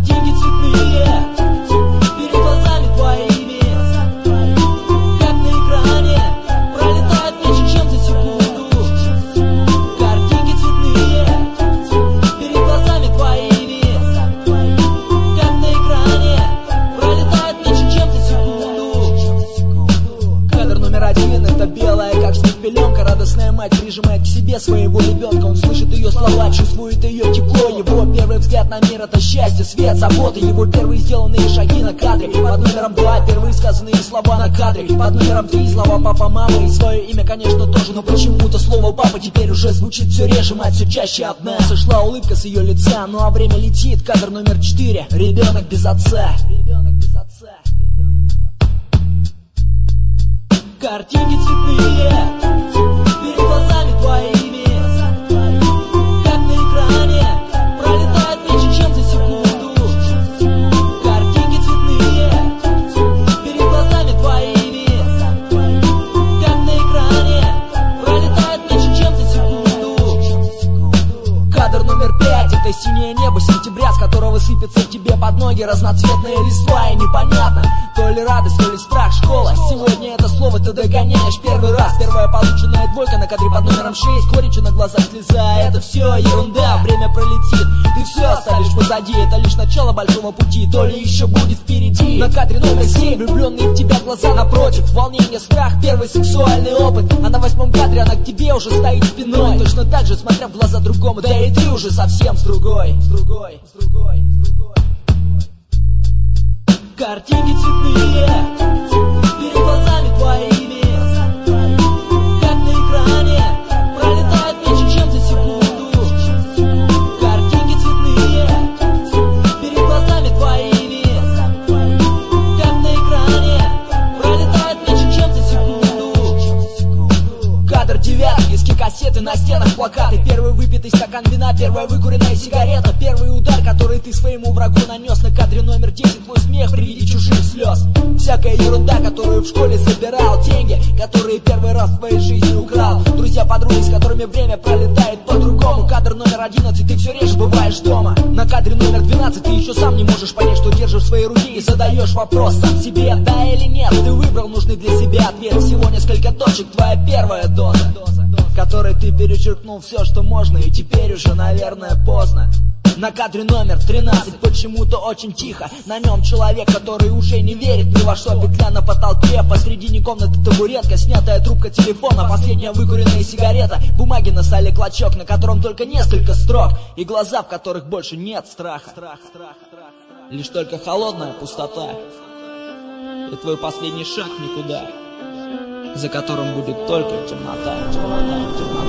Картинки цветные перед глазами твоими, как на экране пролетают меньше, чем за секунду. Картинки цветные перед глазами твоими, как на экране пролетают меньше, чем за секунду. Кадр номер один — это белая, как снег, пеленка. Радостная мать прижимает к себе своего ребенка. Он слышит ее слова, чувствует ее тепло. Его первый взгляд на мир — это счастье, свет, забота. Его первые сделанные шаги на кадре. Под номером 2 первые сказанные слова на кадре. Под номером 3 слова папа, мама и свое имя, конечно, тоже. Но почему-то слово папа теперь уже звучит все реже. Мать все чаще одна. Сошла улыбка с ее лица, ну а время летит. Кадр номер 4 — ребенок без отца. Картинки цветные перед глазами твоими, как на экране пролетают меньше, чем за секунду. Картинки цветные перед глазами твоими, как на экране пролетают меньше, чем за секунду. Кадр номер 5 — это синее небо сентября, с которого сыпется тебе под ноги разноцветная листва. И непонятно, то ли радость, то ли страх. Школа, сегодня это слово ты догоняешь первый раз. Первая полученная двойка на кадре под номером 6. Горечью на глазах слеза, это все ерунда. Время пролетит, ты все оставишь позади. Это лишь начало большого пути, то ли еще будет впереди. На кадре номер 7 влюбленные в тебя глаза напротив. Волнение, страх, первый сексуальный опыт. А на 8-м кадре она к тебе уже стоит спиной. Точно так же, смотря в глаза другому. Да и ты уже совсем с другой. Картинки цветные перед глазами твоими, как на экране пролетают меньше, чем за секунду. Картинки цветные перед глазами твоими, как на экране пролетают меньше, чем за секунду. Кадр 9, диски, кассеты, на стенах плакаты. Первый выпитый стакан вина, первая выкуренная сигарета. Первый удар, который ты своему врагу нанес. На кадре номер 10 твой смех при виде чужих слез. Всякая ерунда, которую в школе собирал. Деньги, которые первый раз в твоей жизни украл. Друзья, подруги, с которыми время пролетает по-другому. Кадр номер 11, ты все реже бываешь дома. На кадре номер 12 ты еще сам не можешь понять, что держишь в своей руке. И задаешь вопрос сам себе, да или нет. Ты выбрал нужный для себя ответ. Всего несколько точек, твоя первая доза, которой ты перечеркнул все, что можно. И теперь уже, наверное, поздно. На кадре номер 13 почему-то очень тихо. На нем человек, который уже не верит ни во что. Петля на потолке, посредине комнаты табуретка, снятая трубка телефона, последняя выкуренная сигарета. Бумаги на столе клочок, на котором только несколько строк. И глаза, в которых больше нет страха. Лишь только холодная пустота. И твой последний шаг в никуда, за которым будет только темнота.